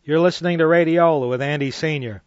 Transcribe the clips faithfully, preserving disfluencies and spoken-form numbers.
You're listening to Radiola with Andy Senior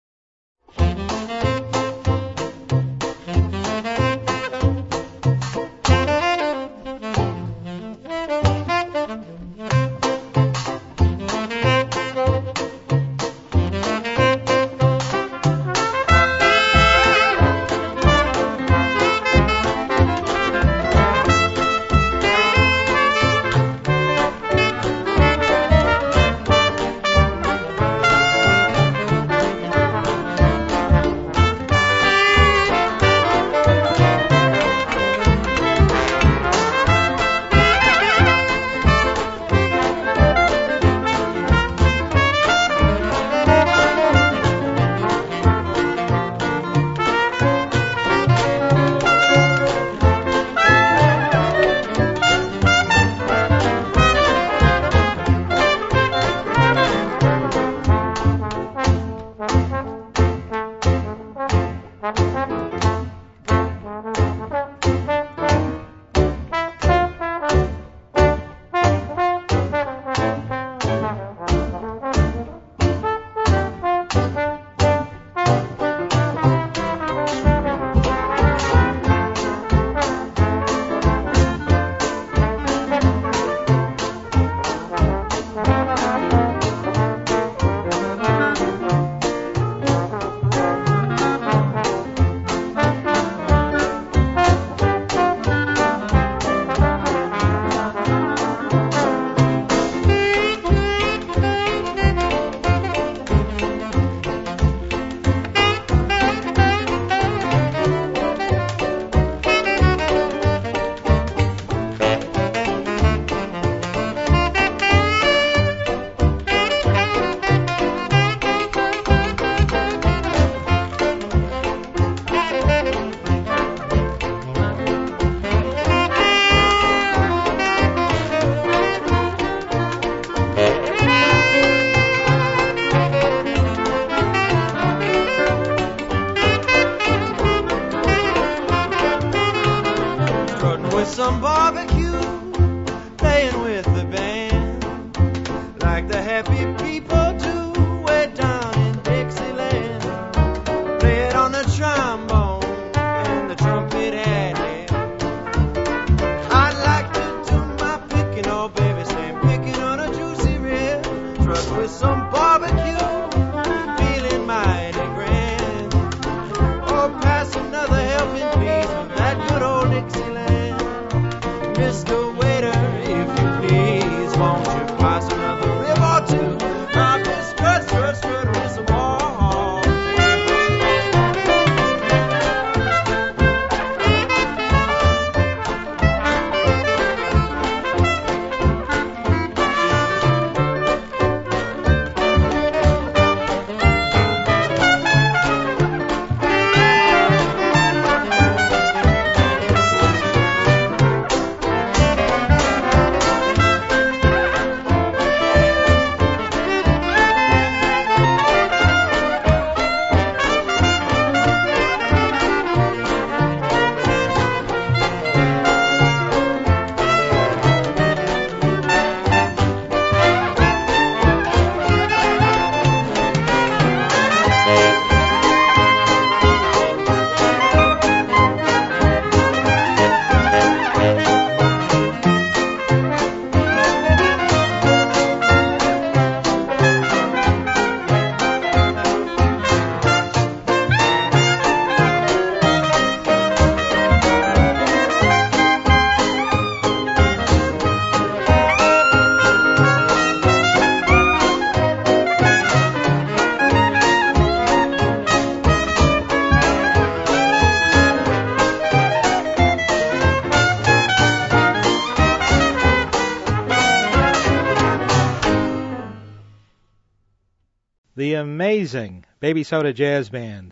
the amazing Baby Soda Jazz Band.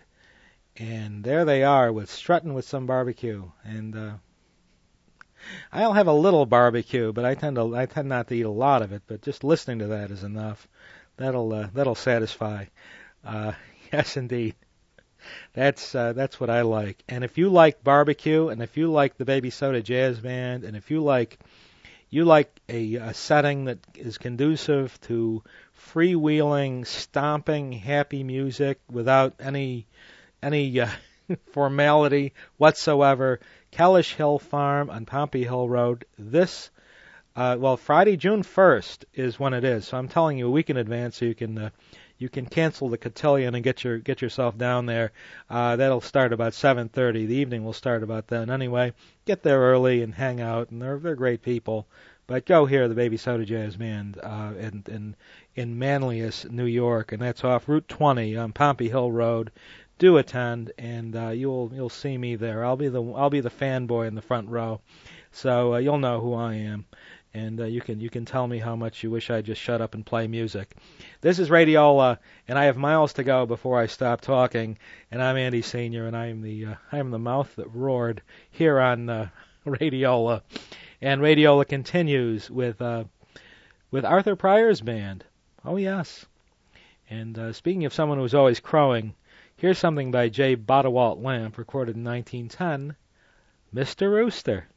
And there they are with Strutting with Some Barbecue. And uh, I'll have a little barbecue, but I tend to I tend not to eat a lot of it. But just listening to that is enough. That'll uh, that'll satisfy. Uh, yes, indeed. That's uh, that's what I like. And if you like barbecue, and if you like the Baby Soda Jazz Band, and if you like you like a, a setting that is conducive to freewheeling, stomping, happy music without any any uh, formality whatsoever, Kellish Hill Farm on Pompey Hill Road. This, uh, well, Friday, June first is when it is. So I'm telling you a week in advance so you can uh, you can cancel the cotillion and get your get yourself down there. Uh, that'll start about seven thirty. The evening will start about then. Anyway, get there early and hang out, and they're they're great people. But go hear the Baby Soda Jazz Band uh, in in in Manlius, New York, and that's off Route twenty on Pompey Hill Road. Do attend, and uh, you'll you'll see me there. I'll be the I'll be the fanboy in the front row, so uh, you'll know who I am, and uh, you can you can tell me how much you wish I'd just shut up and play music. This is Radiola, and I have miles to go before I stop talking. And I'm Andy Senior, and I am the uh, I am the mouth that roared here on uh, Radiola, and Radiola continues with uh, with Arthur Pryor's band. Oh yes, and uh, speaking of someone who's always crowing. Here's something by J. Bodewalt Lamp, recorded in nineteen ten, Mister Rooster.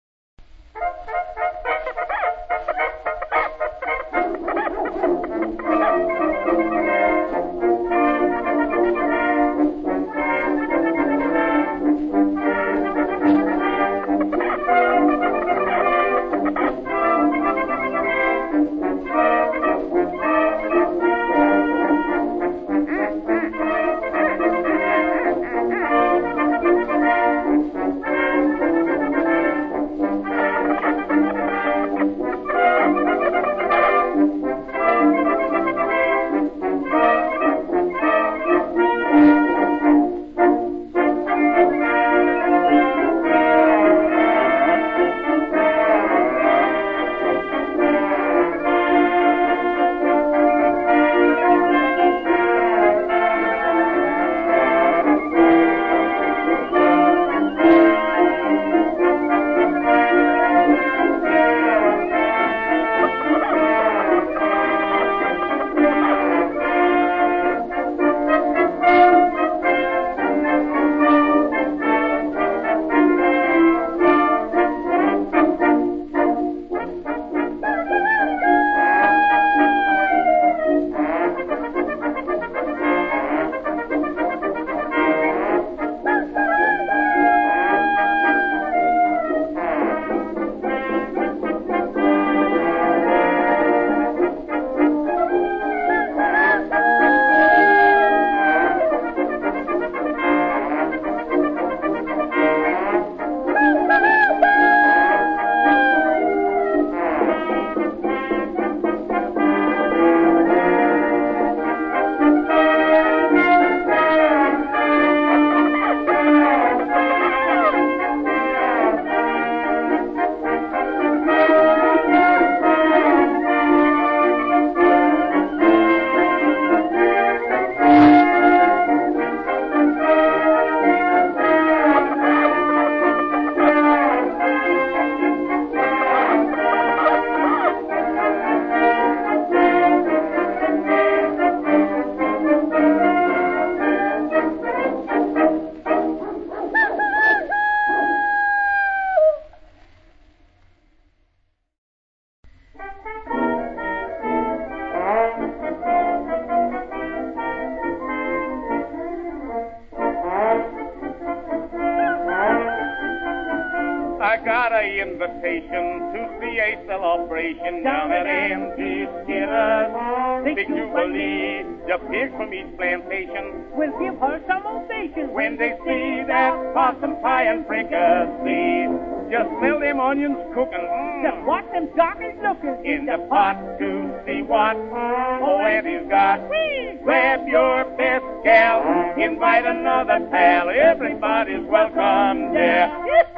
Invitation to see a celebration down at M T Skinner's Big Jubilee. The pigs from each plantation will give her some ovation when they see that possum pie and fricassee. Just smell them onions cooking. Mm. Just watch them darkies looking in the pot to see what old Auntie's got. Whee! Grab your best gal, invite another pal. Everybody's welcome there.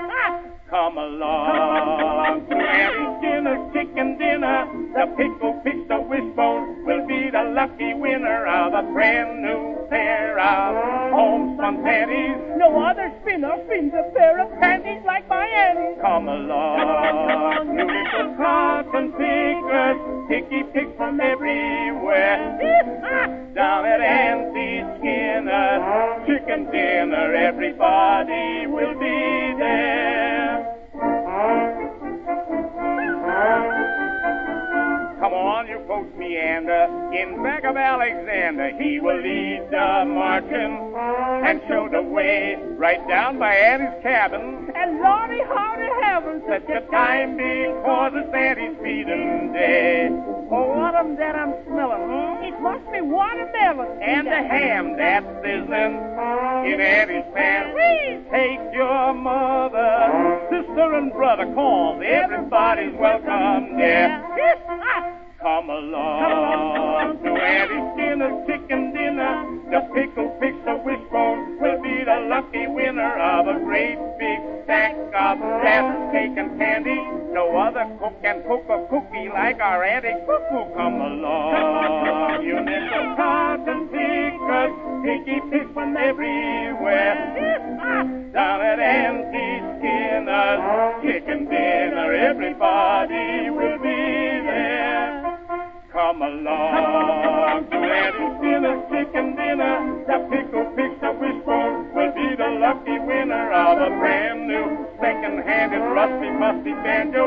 Come along to Auntie Skinner's chicken dinner. The pickle fish, the wishbone will be the lucky winner of a brand new pair of homespun panties. No other spinner spins a pair of panties like my Annie. Come along, you little cotton pickers, picky picks from everywhere. Down at Auntie Skinner's chicken dinner, everybody will be there. all you folks meander in back of Alexander. He will lead the marching and show the way right down by Annie's cabin. And Lordy, how to heaven, Such a time because it's Annie's feeding day. oh, what am that I'm smelling? Hmm? It must be watermelon. And the ham that's sizzling in Annie's pan. Please take your mother, sister, and brother, cause everybody's welcome there. Come along to Annie's Skinner's chicken dinner. The pickle picture wishbone will be the lucky winner of a great big stack of molasses, cake, and candy. No other cook can cook a cookie like our Auntie Cuckoo. Come along, you little cotton pickers, picky pick from everywhere. Down at Auntie Skinner's chicken dinner, everybody will be there. Come along to Auntie Skinner's chicken dinner. The pickle picture wishbone will be the lucky winner of a brand new second-handed rusty musty banjo.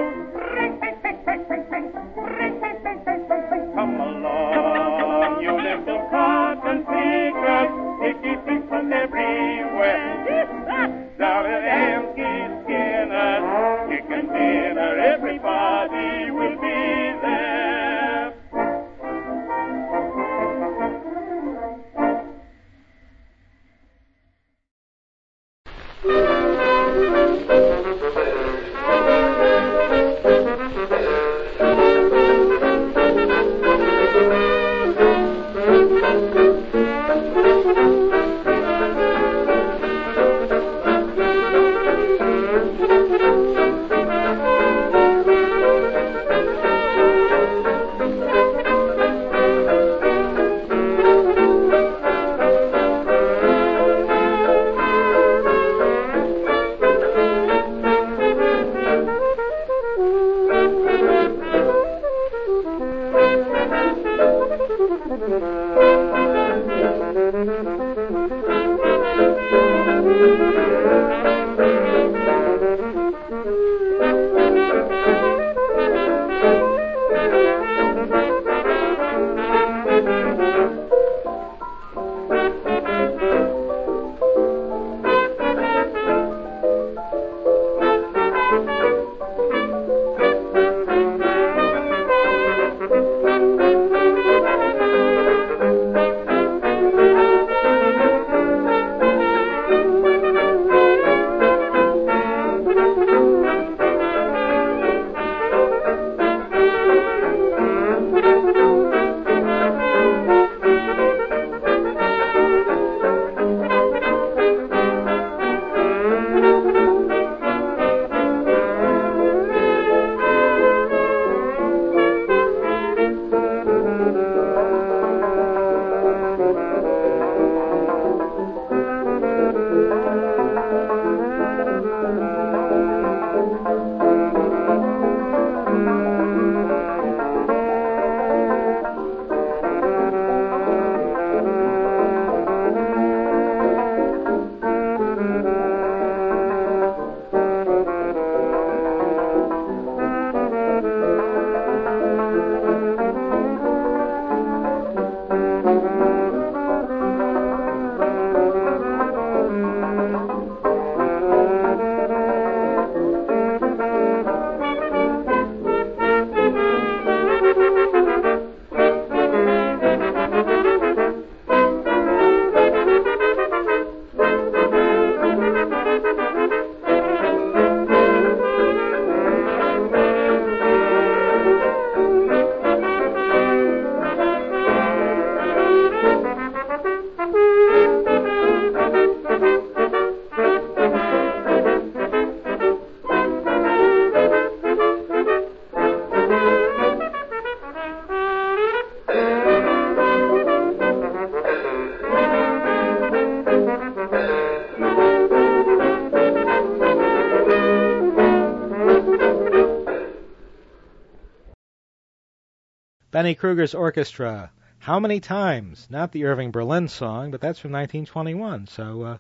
Come along, you little cotton pickers, picky pick from everywhere. Down at Auntie Skinner's chicken dinner, everybody will be there. Benny Kruger's Orchestra, How Many Times? Not the Irving Berlin song, but that's from nineteen twenty-one. So, uh,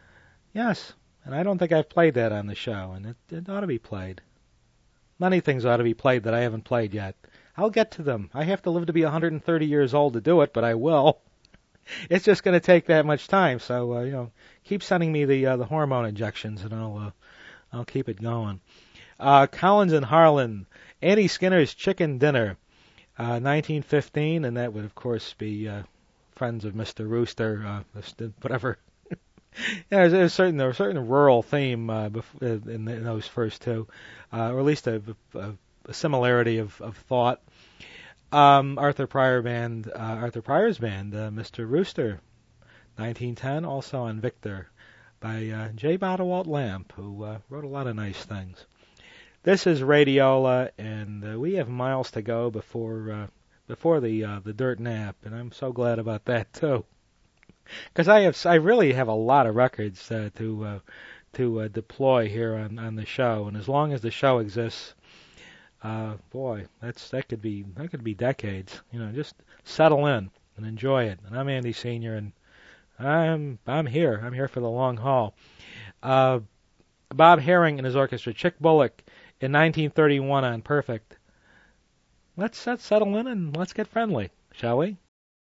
yes, and I don't think I've played that on the show, and it, it ought to be played. Many things ought to be played that I haven't played yet. I'll get to them. I have to live to be one hundred thirty years old to do it, but I will. It's just going to take that much time. So, uh, you know, keep sending me the uh, the hormone injections, and I'll uh, I'll keep it going. Uh, Collins and Harlan, Annie Skinner's Chicken Dinner, uh, nineteen fifteen, and that would, of course, be uh, Friends of Mister Rooster, uh, whatever. Yeah, there's a certain, there was a certain rural theme uh, bef- in, in those first two, uh, or at least a, a, a similarity of, of thought. Um, Arthur Pryor Band, uh, Arthur Pryor's band, uh, Mister Rooster, nineteen ten, also on Victor, by uh, J. Bottlewalt Lamp, who uh, wrote a lot of nice things. This is Radiola, and uh, we have miles to go before uh, before the uh, the dirt nap, and I'm so glad about that too. Because I have, I really have a lot of records uh, to uh, to uh, deploy here on, on the show, and as long as the show exists, uh, boy, that's that could be that could be decades. You know, just settle in and enjoy it. And I'm Andy Senior, and I'm I'm here. I'm here for the long haul. Uh, Bob Herring and his orchestra, Chick Bullock, in nineteen thirty-one on Perfect. Let's let's settle in and let's get friendly, shall we?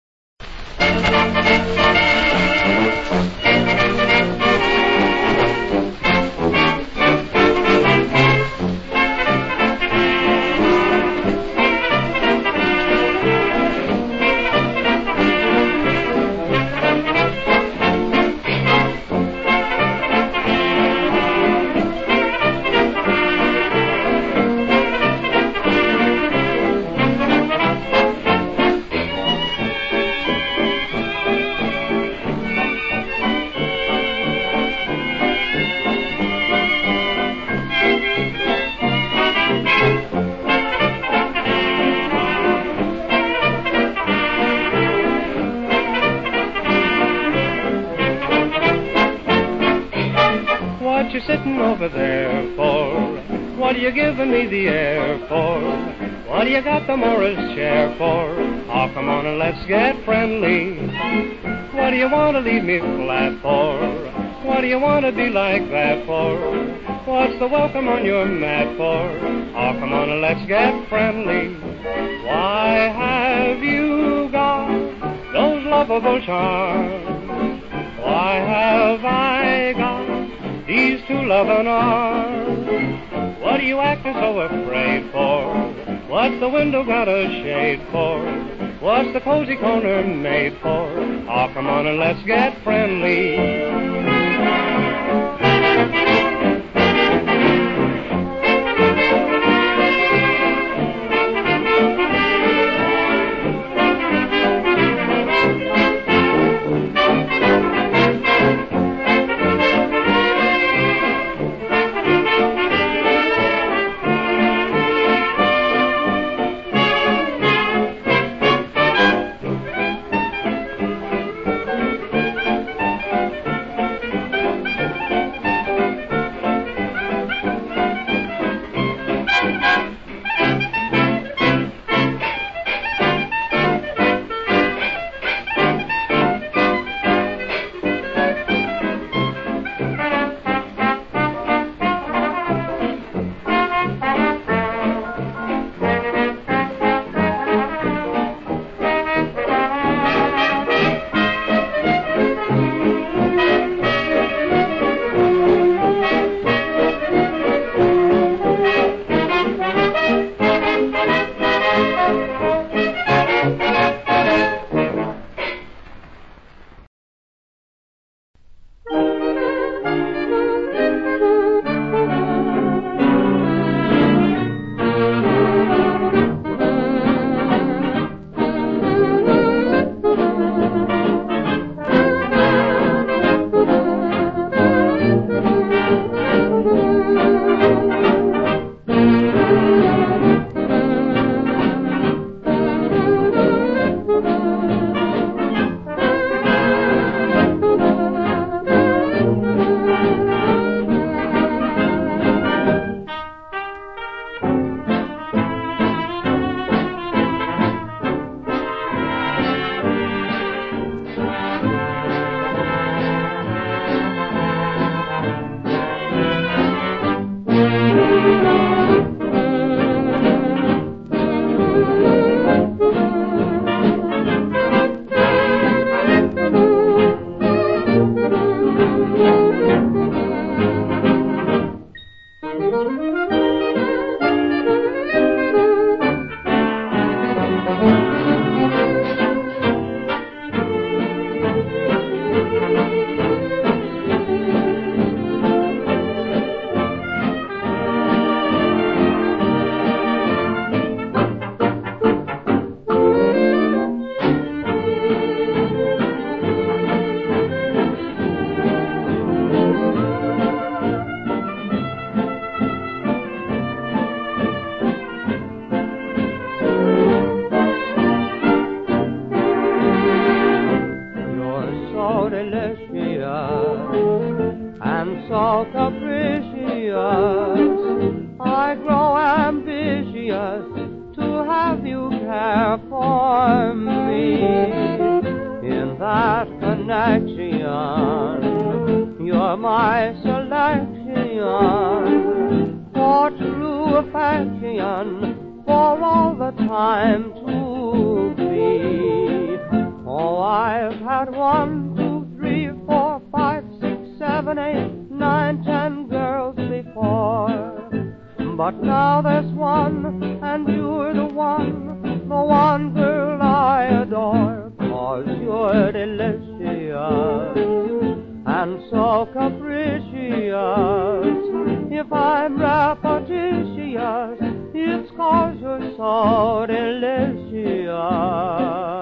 What you sitting over there for? What are you giving me the air for? What do you got the Morris chair for? Oh, come on and let's get friendly. What do you want to leave me flat for? What do you want to be like that for? What's the welcome on your mat for? Oh, come on and let's get friendly. Why have you got those lovable charms? Why have I got these two loving arms? What are you acting so afraid for? What's the window got a shade for? What's the cozy corner made for? Oh, come on and let's get friendly. so capricious, I grow ambitious to have you care for me. In that connection, you're my selection for true affection, for all the time to be. Oh, I've had one, two, three, four, five, six, seven, eight, nine, ten girls before. But now there's one, and you're the one, the one girl I adore. 'Cause you're delicious and so capricious. If I'm repetitious, it's 'cause you're so delicious.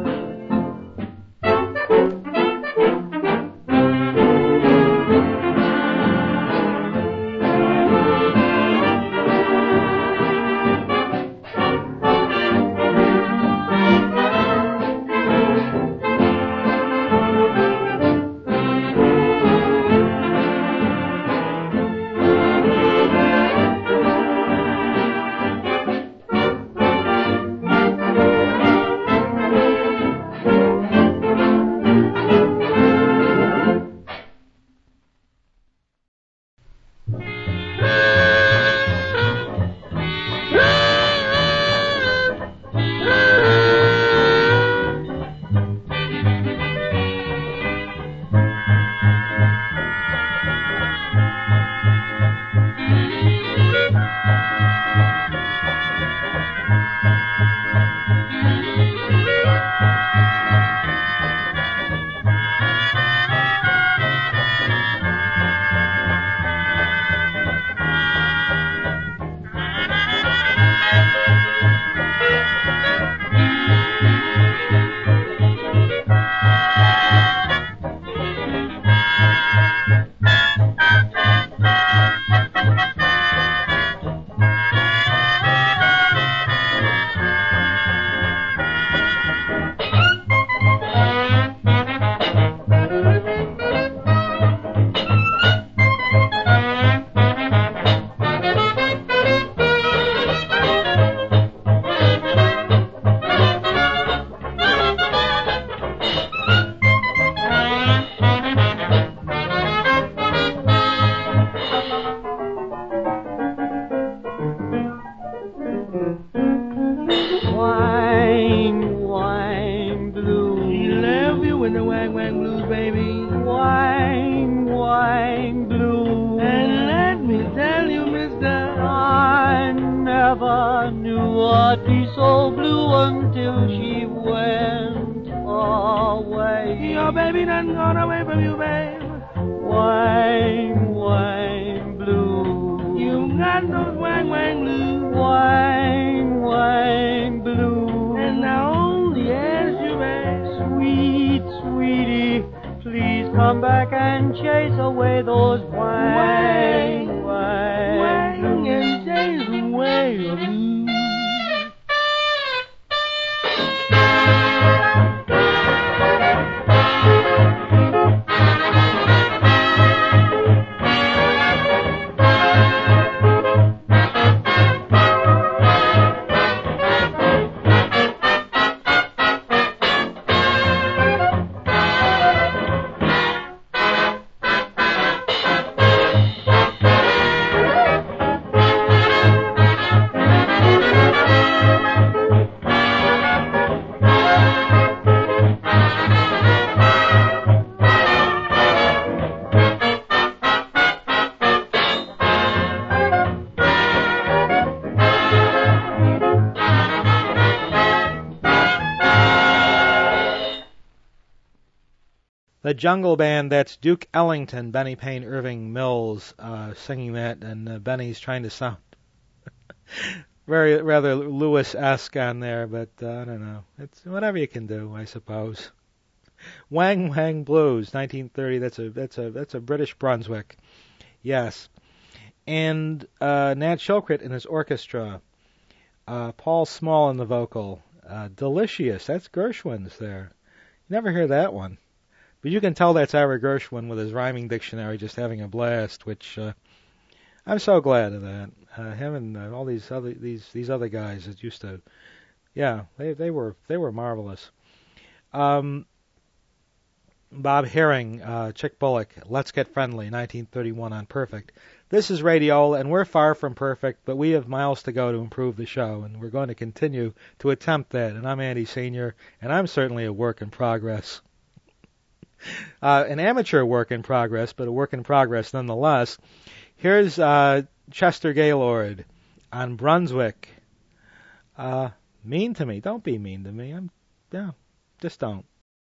The Jungle Band, that's Duke Ellington, Benny Payne Irving Mills uh, singing that, and uh, Benny's trying to sound very rather Lewis-esque on there, but uh, I don't know. It's whatever you can do, I suppose. Wang Wang Blues, nineteen thirty. That's a that's a that's a British Brunswick, yes. And uh, Nat Shilkret and his orchestra. Uh, Paul Small in the vocal. Uh, Delicious. That's Gershwin's there. You never hear that one. But you can tell that's Ira Gershwin with his rhyming dictionary just having a blast, which uh, I'm so glad of that. Uh, him and uh, all these other these these other guys that used to, yeah, they they were they were marvelous. Um, Bob Herring, uh, Chick Bullock, Let's Get Friendly, nineteen thirty-one on Perfect. This is Radiola, and we're far from perfect, but we have miles to go to improve the show, and we're going to continue to attempt that. And I'm Andy Senior, and I'm certainly a work in progress. Uh, an amateur work in progress, but a work in progress nonetheless. Here's uh, Chester Gaylord on Brunswick. Uh, mean to me. Don't be mean to me. I'm, yeah, just don't.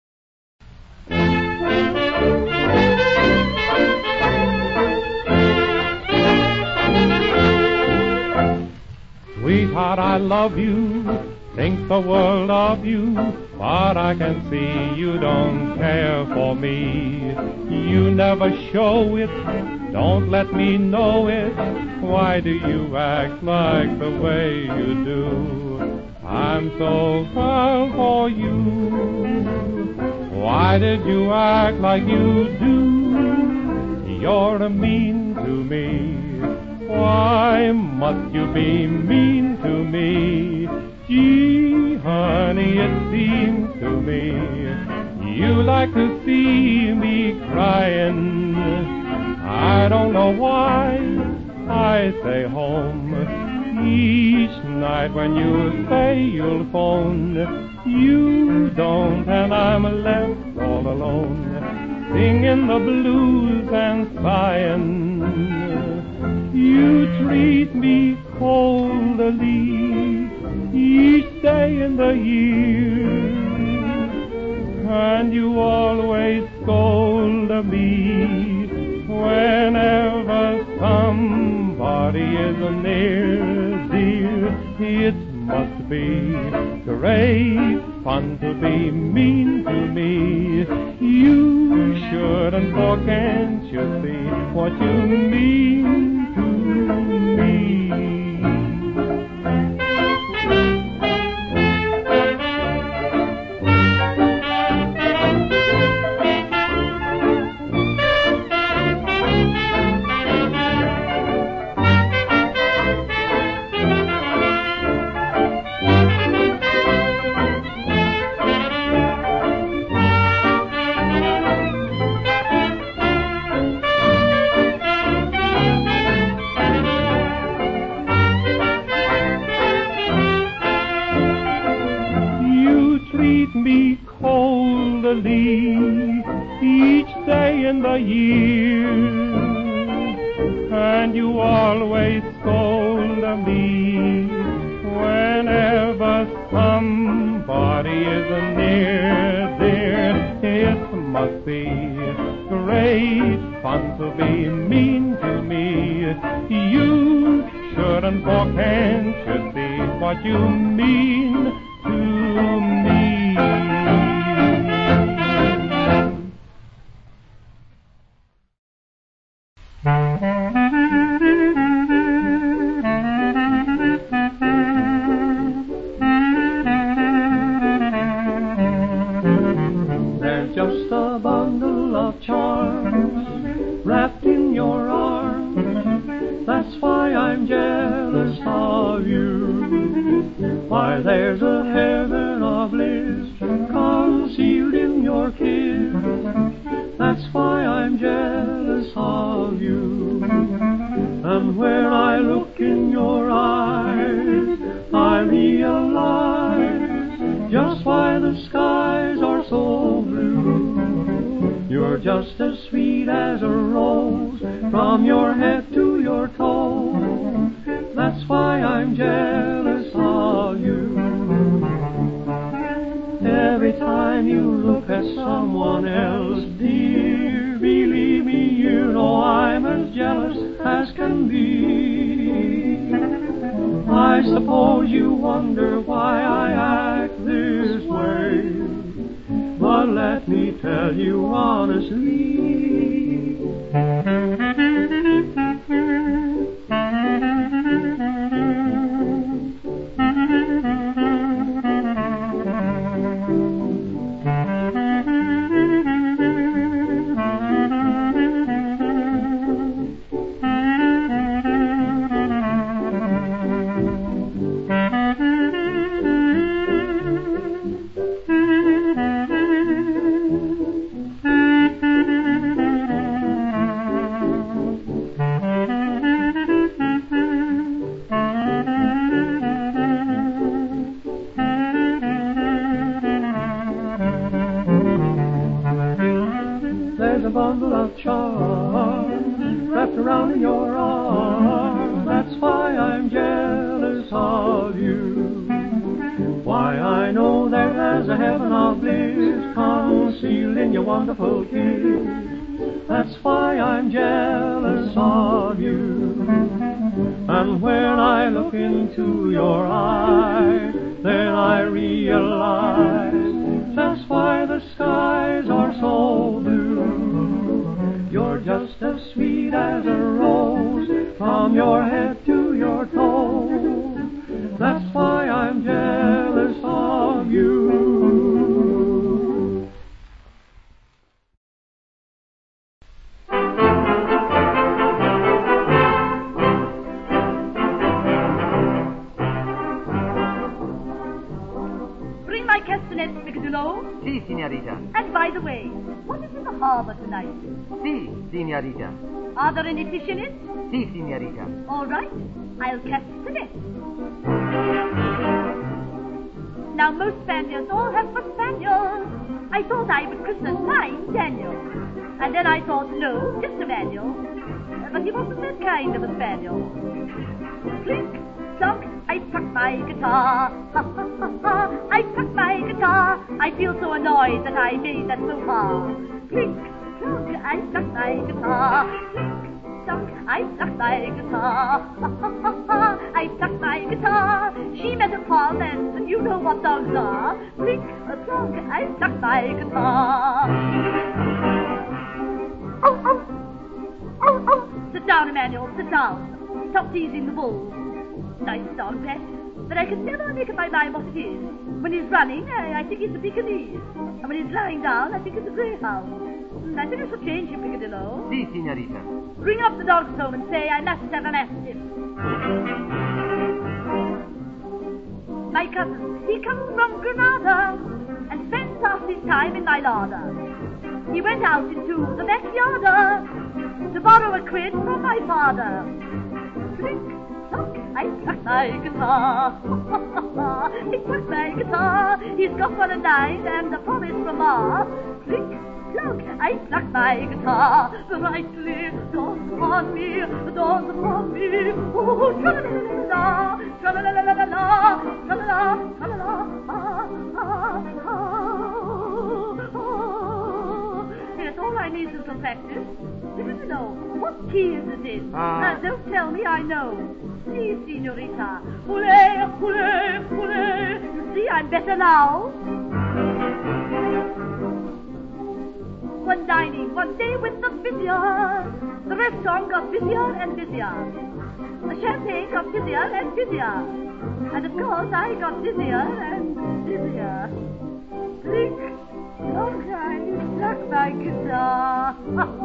Sweetheart, I love you, think the world of you, but I can see you don't care for me. You never show it, don't let me know it. Why do you act like the way you do? I'm so proud for you. Why did you act like you do? You're mean to me. Why must you be mean to me? Gee, honey, it seems to me you like to see me crying. I don't know why I stay home each night when you say you'll phone. You don't, and I'm left all alone, singing the blues and sighing. You treat me coldly each day in the year, and you always scold me whenever somebody is near, dear. It must be great fun to be mean to me. You shouldn't, for can't you see what you mean to me? Me coldly each day in the year, and you always scold me whenever somebody is near, dear. It must be great fun to be mean to me. You shouldn't, for can't you see what you mean to me? There's just a bundle of charms wrapped in your arms. That's why I'm jealous of you. Why, there's a heaven of bliss concealed in your kiss. That's why I'm jealous of you. And when I look in your eyes, I realize just why the skies are so blue. You're just as sweet as a rose from your head to your toe. That's why I'm jealous of you. Every time you look at someone else, dear, believe me, you know I'm as jealous as can be. I suppose you wonder why I act this way, but let me tell you honestly, there's a bundle of charm wrapped around in your arm. That's why I'm jealous of you. Why, I know there's a heaven of bliss concealed in your wonderful kiss. That's why I'm jealous of you. And when I look into your eyes, then I realize just why the skies are so blue. You're just as sweet as a rose from your head to your toes. That's why I'm jealous of you. Bring my castanets, Picadillo. Si, signorita. And by the way, what is in the harbor tonight? Si, signorita. Are there any fish in it? Si, signorita. All right, I'll cast the net. Now, most Spaniards all have for Spaniels. I thought I would christen mine Daniel. And then I thought, no, just a manual. But he wasn't that kind of a spaniel. Clink, clunk, I struck my guitar. Ha, ha, ha, ha, I struck my guitar. I feel so annoyed that I made that so far. Clink, clunk, I struck my guitar. Clink, clunk, I struck my guitar. Ha, ha, ha, ha, I struck my guitar. She met a Paul, and you know what dogs are. Clink, clunk, I struck my guitar. Oh, oh, oh, oh. Sit down, Emmanuel, sit down. Stop teasing the bull. Nice dog, that. But I can never make up my mind what it is. When he's running, I, I think it's a Pekingese. And when he's lying down, I think it's a greyhound. I think I shall change him, Picadillo. Si, signorita. Ring up the dog's home and say I must have a mastiff. My cousin, he comes from Granada and spends half his time in my larder. He went out into the backyard to borrow a quid from my father. Clink, clunk, I struck my guitar. He struck my guitar. He's got one a nine and a promise from Ma. Clink, clunk, I struck my guitar. The rightly dawns upon me, the dawns upon me. Oh, tra-la-la-la-la, tra-la-la-la-la-la, tra-la-la, tra-la-la, ah, ah, ah. Yes, all I need is some practice. Did you know what key is it in? Uh, uh, don't tell me, I know. Si, signorita. Oulé, oulé, oulé. You see, I'm better now. One dining one day with the busier. The restaurant got busier and busier. The champagne got busier and busier. And of course I got busier and busier. Clink, clunk, I struck my guitar.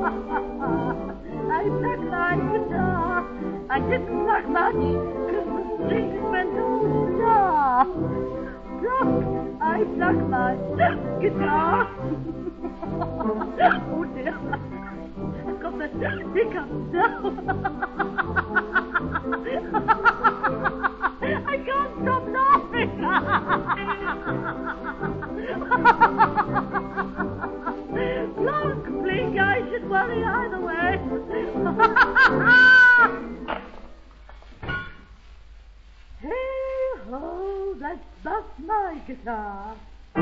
I struck my guitar. I didn't struck much, because the strings went all star. Clunk, I struck my guitar. Oh dear, I've got the hiccups now. I can't stop laughing. Clunk, blink, I should worry either way. Hey ho, that's just my guitar.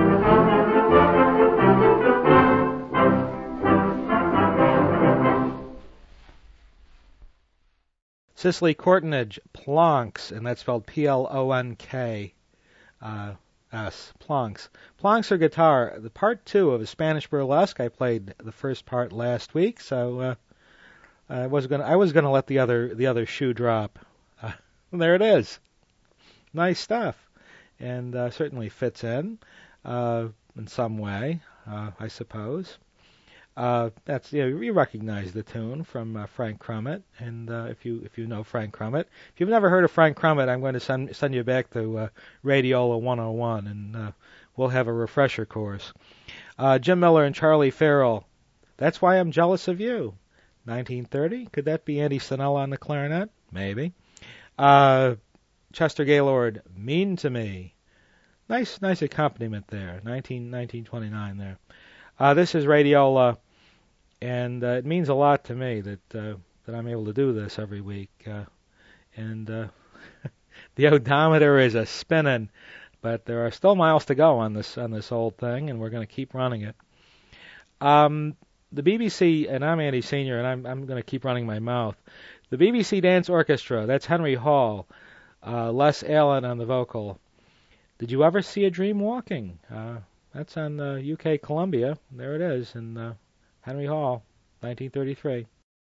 Cicely Courtenage, Plonks, and that's spelled P L O N K uh, S, Plonks. Plonks are guitar. The part two of a Spanish burlesque. I played the first part last week, so uh, I was gonna I was gonna let the other the other shoe drop. Uh, there it is. Nice stuff, and uh, certainly fits in uh, in some way, uh, I suppose. Uh, that's you know, you recognize the tune from uh, Frank Crummett, and uh, if you if you know Frank Crummett, if you've never heard of Frank Crummett, I'm going to send send you back to uh, Radiola one oh one, and uh, we'll have a refresher course. Uh, Jim Miller and Charlie Farrell, That's Why I'm Jealous of You, nineteen thirty. Could that be Andy Stanella on the clarinet? Maybe. Uh, Chester Gaylord, Mean to Me. Nice nice accompaniment there, nineteen, nineteen twenty-nine there. Uh, this is Radiola. and uh, it means a lot to me that uh, that I'm able to do this every week. Uh, and uh, the odometer is a spinning, but there are still miles to go on this on this old thing, and we're going to keep running it. Um, the B B C, and I'm Andy Senior, and I'm I'm going to keep running my mouth. The B B C Dance Orchestra, that's Henry Hall, uh, Les Allen on the vocal. Did you ever see a dream walking? Uh, that's on uh, U K Columbia. There it is, in uh, Henry Hall, nineteen thirty-three.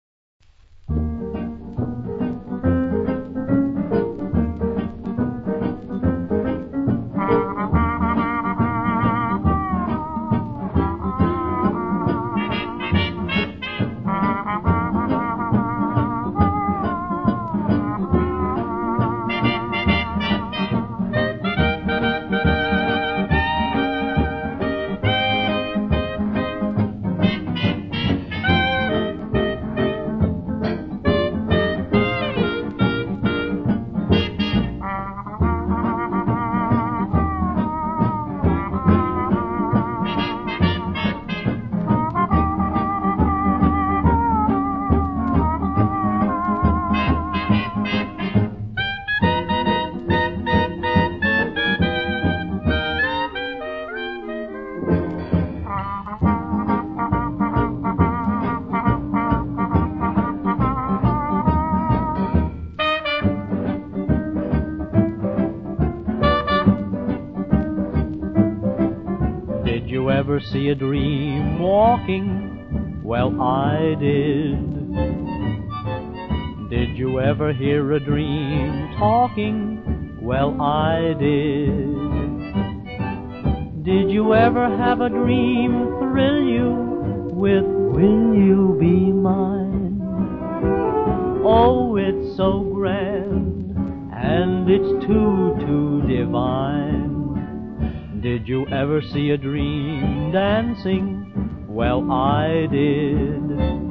See a dream walking? Well, I did. Did you ever hear a dream talking? Well, I did. Did you ever have a dream thrill you with "Will you be mine"? Oh, it's so grand, and it's too, too divine. Did you ever see a dream dancing? Well, I did.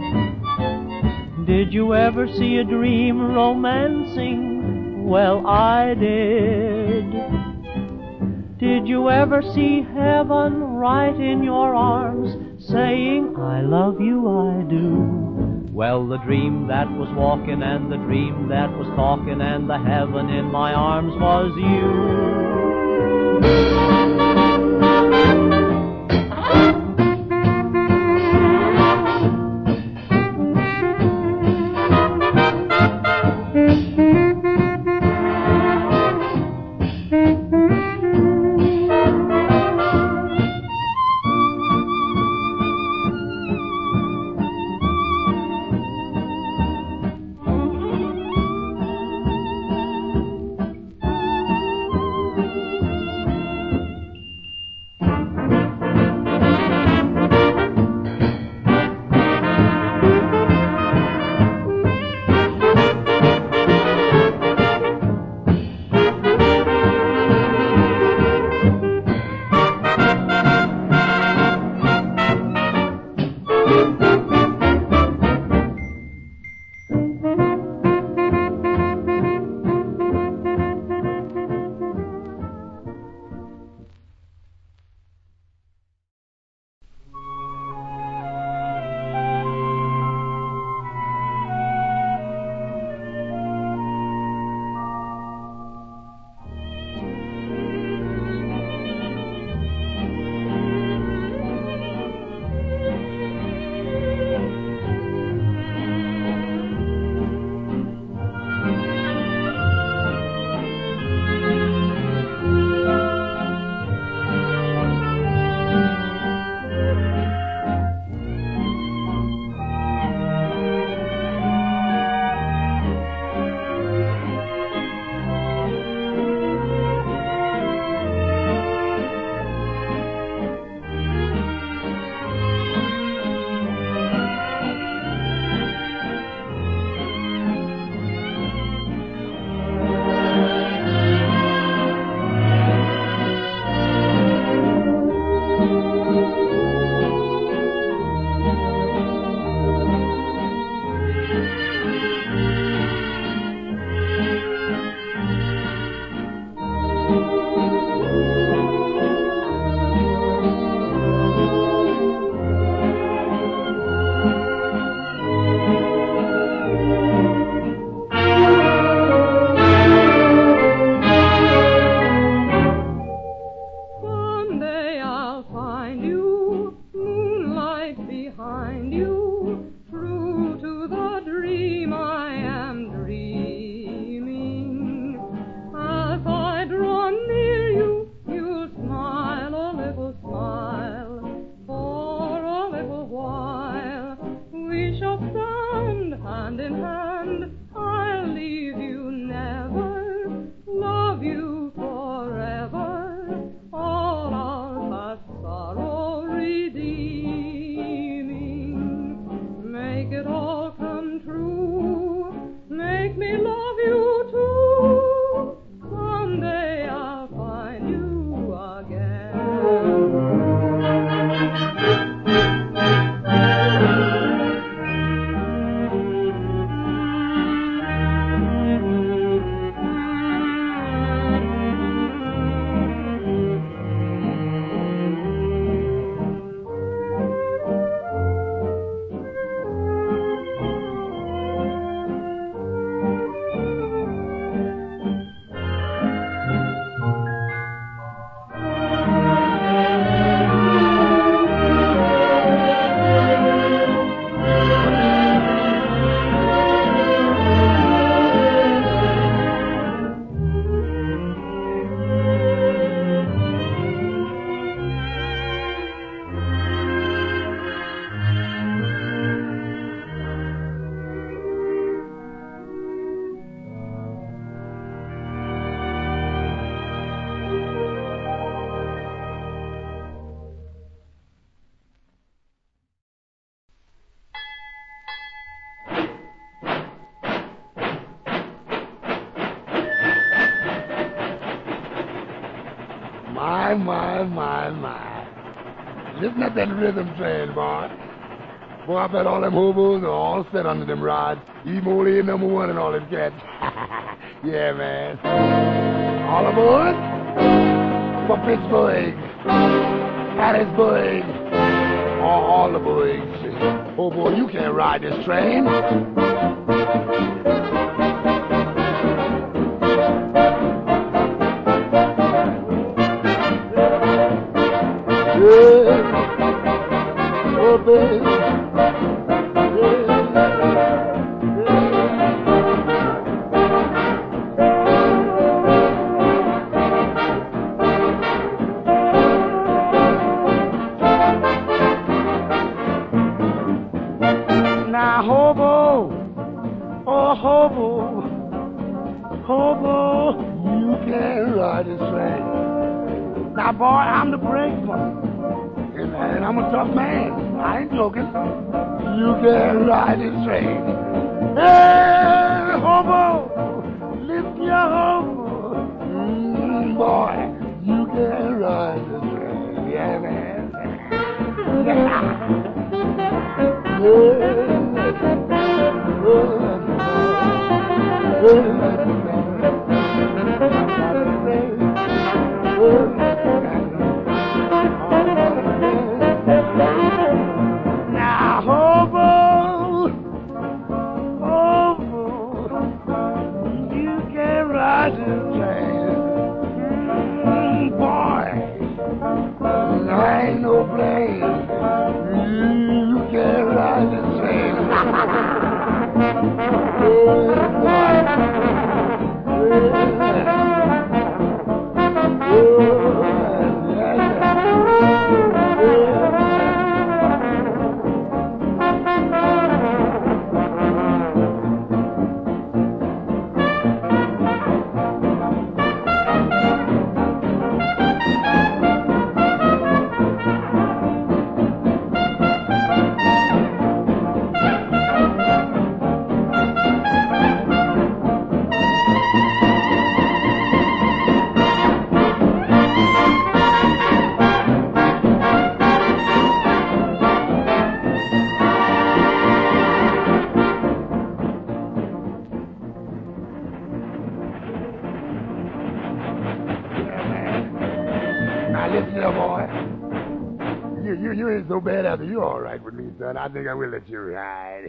Did you ever see a dream romancing? Well, I did. Did you ever see heaven right in your arms, saying, "I love you, I do"? Well, the dream that was walking and the dream that was talking and the heaven in my arms was you. My, my, my, my. Listen at that rhythm train, boy. Boy, I bet all them hobos are all set under them rods. E-Moley number one and all them cats. Yeah, man. All aboard for Pittsburgh, Hattiesburg, all, all the boys. Oh, boy, you can't ride this train. Yeah. Oh, baby. Now, hobo, oh, hobo, hobo, you can't ride this train. Now, boy, I'm the brakeman, and, and I'm a tough man. I ain't joking. You can't ride this train. Hey, hobo, lift your hobo. Mm, boy, you can't ride this train. Yeah, man. Yeah. Now, hobo, hobo, you can ride this train. Mm, boy, I ain't no blame. You can't ride this train. So bad after you all right with me, son. I think I will let you ride.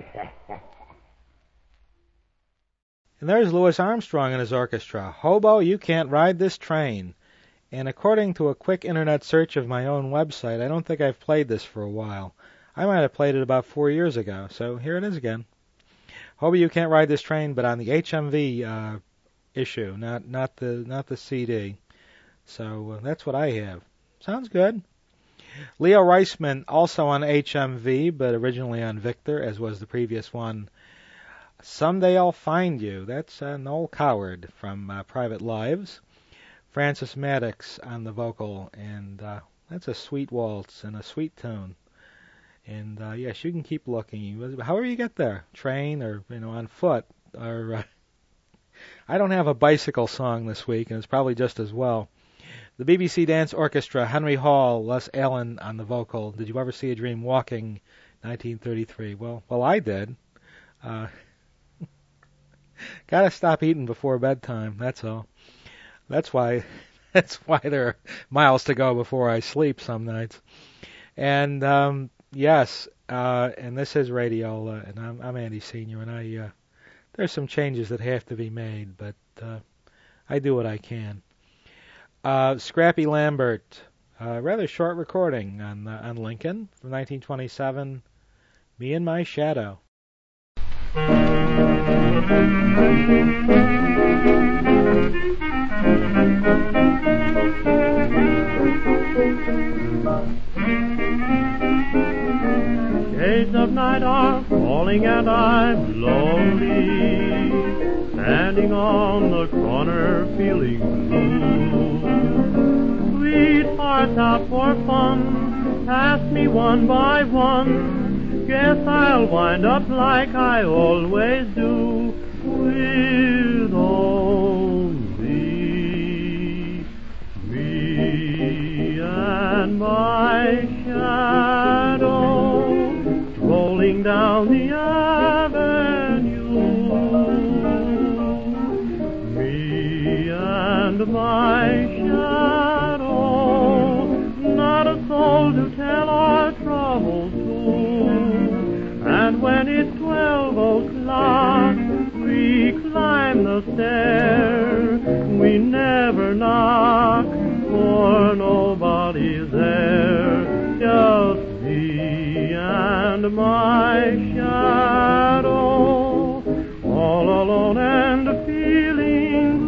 And there's Louis Armstrong and his orchestra. Hobo, you can't ride this train. And according to a quick internet search of my own website, I don't think I've played this for a while. I might have played it about four years ago, so here it is again. Hobo, you can't ride this train, but on the H M V uh, issue, not not the not the C D. So uh, that's what I have. Sounds good. Leo Reisman, also on H M V, but originally on Victor, as was the previous one. Someday I'll Find You. That's uh, Noel Coward from uh, Private Lives. Francis Maddox on the vocal, and uh, that's a sweet waltz and a sweet tune. And uh, yes, you can keep looking. However you get there, train or you know on foot. Or uh, I don't have a bicycle song this week, and it's probably just as well. The B B C Dance Orchestra, Henry Hall, Les Allen on the vocal. Did you ever see a dream walking? nineteen thirty-three. Well, well, I did. Uh, gotta stop eating before bedtime. That's all. That's why. That's why there are miles to go before I sleep some nights. And um, yes, uh, and this is Radiola, and I'm, I'm Andy Senior, and I uh, there's some changes that have to be made, but uh, I do what I can. Uh, Scrappy Lambert, uh, rather short recording on uh, on Lincoln from nineteen twenty-seven. Me and My Shadow. Shades of night are falling and I'm lonely, standing on the corner feeling blue. Sweethearts out for fun, pass me one by one, guess I'll wind up like I always do, with only me. and my shadow rolling down the avenue. Me and my shadow, not a soul to tell our troubles to. And when it's twelve o'clock, we climb the stair. We never knock, for nobody's there. Just me and my shadow, all alone and feeling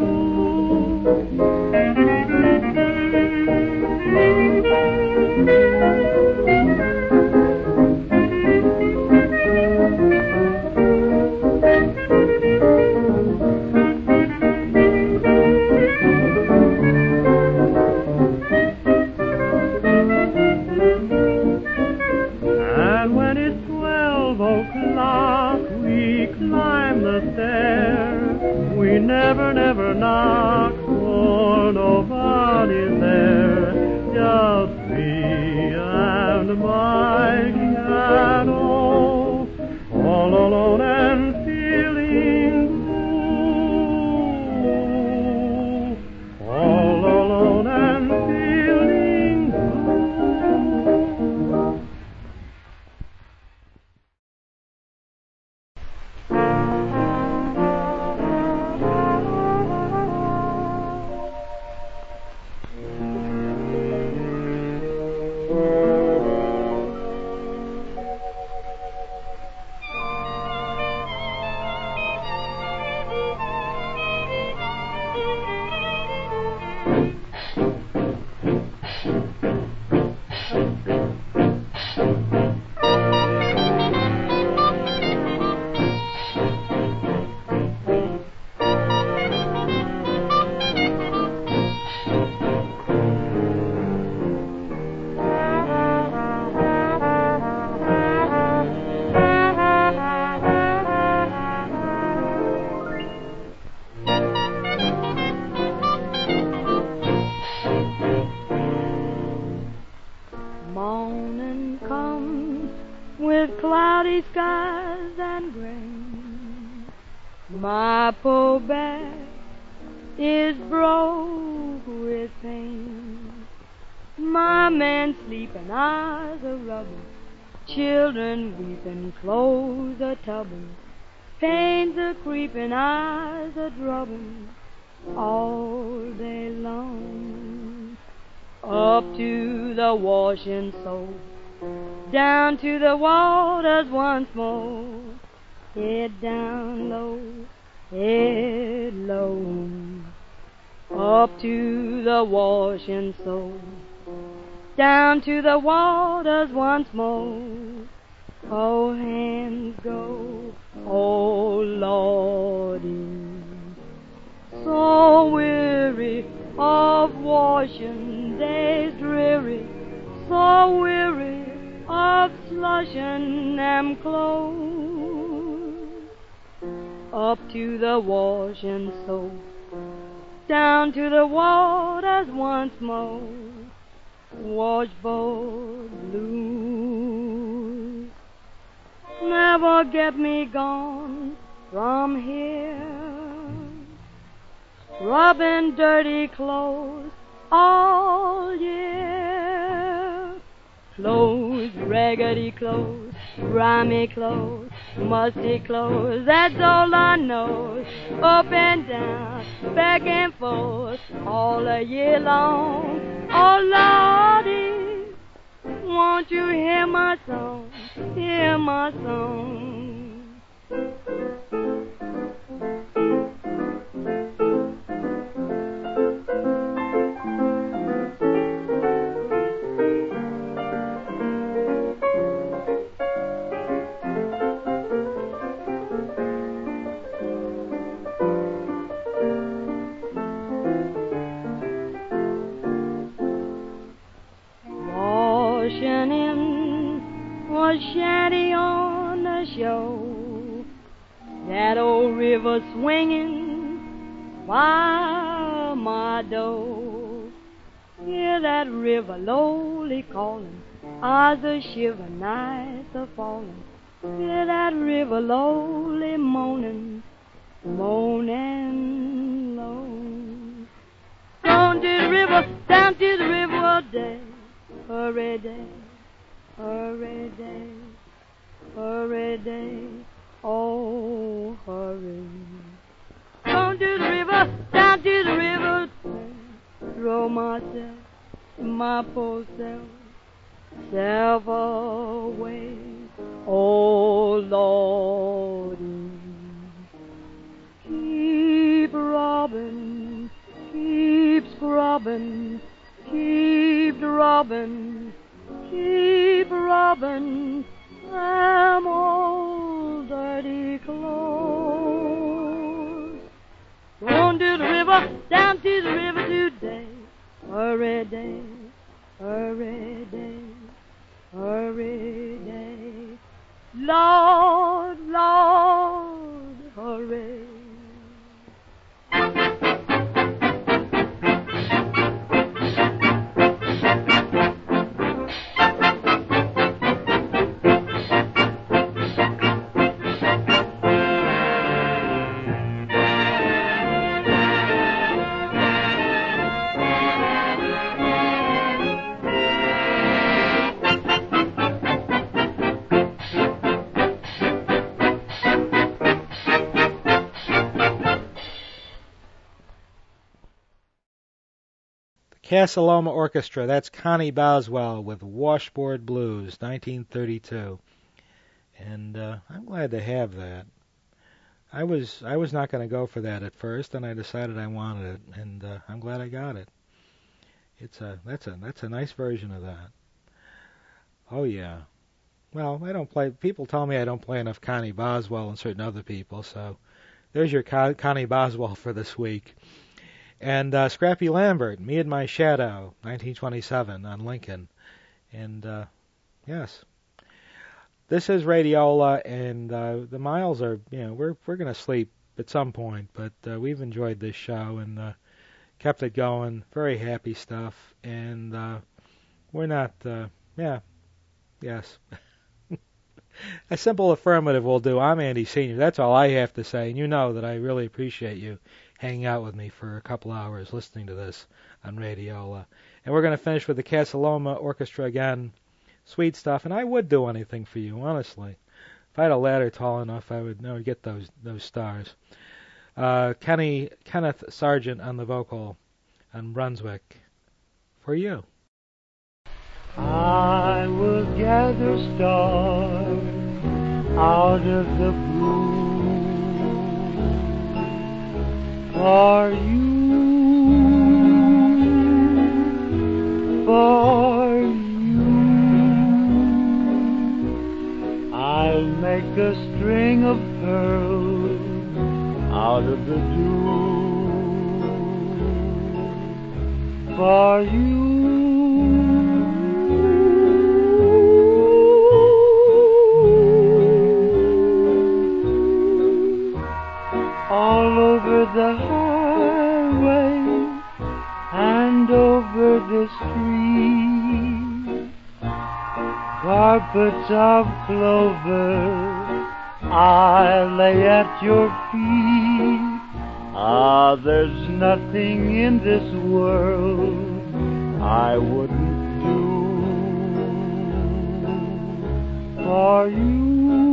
we never, never knock, for nobody's there. Just me and my shadow, all alone and feeling blue. All alone and feeling blue. Cloudy skies and rain. My poor back is broke with pain. My man sleeping, eyes are rubbing, children weeping, clothes are tubbing, pains are creeping, eyes are drubbing all day long. Up to the washing soap, down to the waters once more. Head down low, head low. Up to the washing soap, down to the waters once more. Oh, hands go, oh Lordy, so weary of washing days dreary, so weary of slushing them clothes. Up to the washing soap, down to the waters once more. Washboard blues never get me gone from here, rubbing dirty clothes all year. Clothes, raggedy clothes, grimy clothes, musty clothes, that's all I know. Up and down, back and forth, all a year long. Oh, Lordy, won't you hear my song, hear my song? Washing in was shanty on the shore, that old river swinging by my door. Hear that river lowly calling as the shiver nights are falling. Hear that river lowly moaning, moaning low. Down to the river, down to the river a day, hurry day, hurry day, hurry day, oh hurry. Down to the river, down to the river, throw myself, my poor self, self away, oh Lord. Keep robbing, keep scrubbing, keep robbing, keep robbing them old dirty clothes. Down to the river, down to the river today, hurry day, hurry day, hurry day, Lord, Lord, hurry. Casa Loma Orchestra, that's Connie Boswell with Washboard Blues, nineteen thirty-two. And uh, I'm glad to have that. I was I was not going to go for that at first, and I decided I wanted it, and uh, I'm glad I got it. It's a that's a that's a nice version of that. Oh yeah. Well, I don't play. People tell me I don't play enough Connie Boswell and certain other people, so there's your Con- Connie Boswell for this week. And uh, Scrappy Lambert, Me and My Shadow, nineteen twenty-seven on Lincoln. And, uh, yes. This is Radiola, and uh, the Miles are, you know, we're we're going to sleep at some point, but uh, we've enjoyed this show and uh, kept it going. Very happy stuff. And uh, we're not, uh, yeah, yes. A simple affirmative will do. I'm Andy Senior That's all I have to say. And you know that I really appreciate you hanging out with me for a couple hours listening to this on Radiola. And we're going to finish with the Casa Loma Orchestra again. Sweet stuff. And I would do anything for you, honestly. If I had a ladder tall enough, I would, I would get those those stars. Uh, Kenny Kenneth Sargent on the vocal on Brunswick. For you. I will gather stars out of the blue for you, for you. I'll make a string of pearls out of the dew for you. All over the highway and over the street, carpets of clover I lay at your feet. Ah, there's nothing in this world I wouldn't do for you.